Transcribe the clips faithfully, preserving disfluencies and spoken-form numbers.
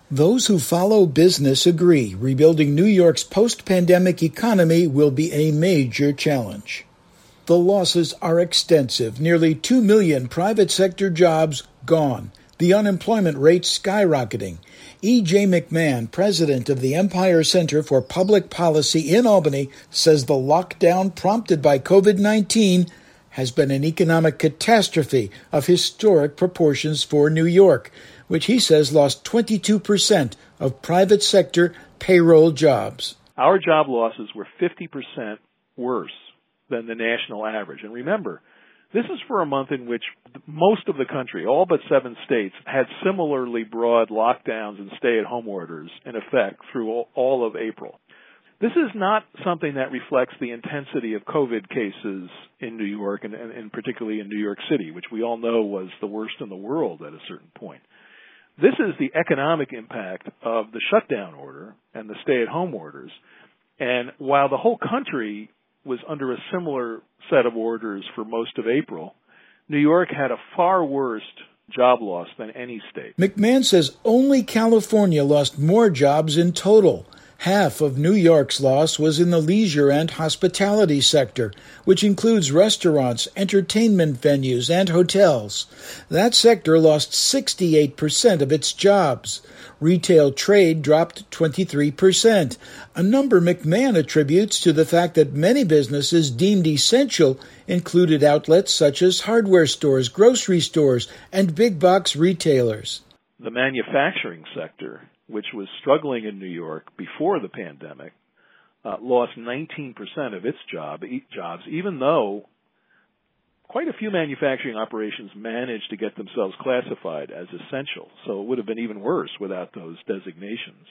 Those who follow business agree rebuilding New York's post-pandemic economy will be a major challenge. The losses are extensive. Nearly two million private sector jobs gone. The unemployment rate skyrocketing. E J. McMahon, president of the Empire Center for Public Policy in Albany, says the lockdown prompted by covid nineteen has been an economic catastrophe of historic proportions for New York, which he says lost twenty-two percent of private sector payroll jobs. Our job losses were fifty percent worse than the national average. And remember, this is for a month in which most of the country, all but seven states, had similarly broad lockdowns and stay-at-home orders in effect through all of April. This is not something that reflects the intensity of COVID cases in New York, and, and, and particularly in New York City, which we all know was the worst in the world at a certain point. This is the economic impact of the shutdown order and the stay-at-home orders. And while the whole country was under a similar set of orders for most of April, New York had a far worse job loss than any state. McMahon says only California lost more jobs in total. Half of New York's loss was in the leisure and hospitality sector, which includes restaurants, entertainment venues, and hotels. That sector lost sixty-eight percent of its jobs. Retail trade dropped twenty-three percent, a number McMahon attributes to the fact that many businesses deemed essential included outlets such as hardware stores, grocery stores, and big box retailers. The manufacturing sector, which was struggling in New York before the pandemic, uh, lost nineteen percent of its job, e- jobs, even though quite a few manufacturing operations managed to get themselves classified as essential. So it would have been even worse without those designations.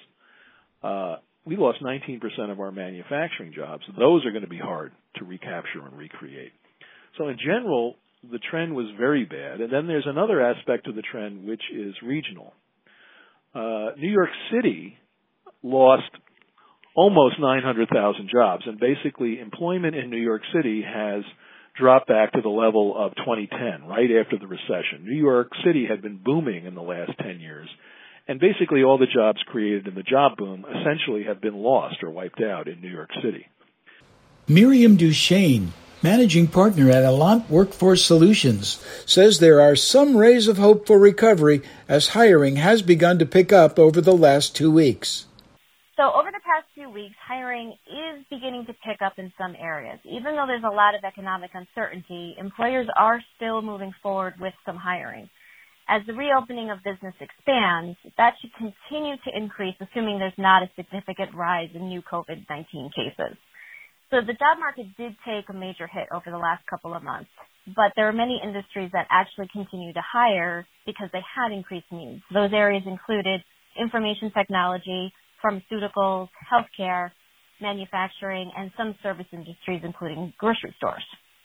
Uh, we lost nineteen percent of our manufacturing jobs. Those are going to be hard to recapture and recreate. So in general, the trend was very bad. And then there's another aspect of the trend, which is regional. Uh, New York City lost almost nine hundred thousand jobs, and basically employment in New York City has dropped back to the level of twenty ten, right after the recession. New York City had been booming in the last ten years, and basically all the jobs created in the job boom essentially have been lost or wiped out in New York City. Miriam Duchesne, managing partner at Allant Workforce Solutions, says there are some rays of hope for recovery as hiring has begun to pick up over the last two weeks. So over the past few weeks, hiring is beginning to pick up in some areas. Even though there's a lot of economic uncertainty, employers are still moving forward with some hiring. As the reopening of business expands, that should continue to increase, assuming there's not a significant rise in new covid nineteen cases. So the job market did take a major hit over the last couple of months, but there are many industries that actually continue to hire because they had increased needs. Those areas included information technology, pharmaceuticals, healthcare, manufacturing, and some service industries, including grocery stores.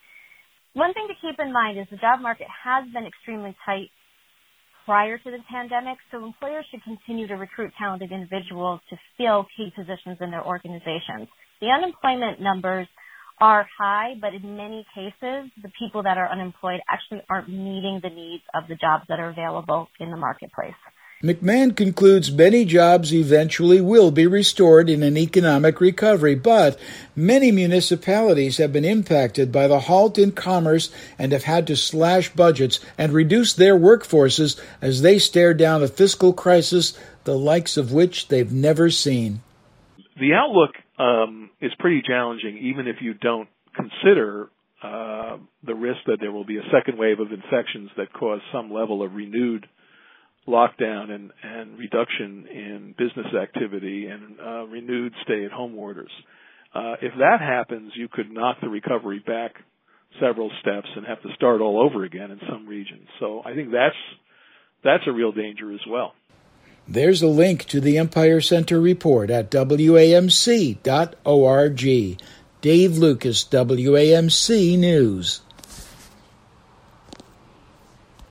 One thing to keep in mind is the job market has been extremely tight prior to the pandemic, so employers should continue to recruit talented individuals to fill key positions in their organizations. The unemployment numbers are high, but in many cases, the people that are unemployed actually aren't meeting the needs of the jobs that are available in the marketplace. McMahon concludes many jobs eventually will be restored in an economic recovery, but many municipalities have been impacted by the halt in commerce and have had to slash budgets and reduce their workforces as they stare down a fiscal crisis, the likes of which they've never seen. The outlook um, is pretty challenging, even if you don't consider uh, the risk that there will be a second wave of infections that cause some level of renewed lockdown and, and reduction in business activity and uh, renewed stay-at-home orders. Uh, if that happens, you could knock the recovery back several steps and have to start all over again in some regions. So I think that's that's a real danger as well. There's a link to the Empire Center report at W A M C dot org. Dave Lucas, W A M C News.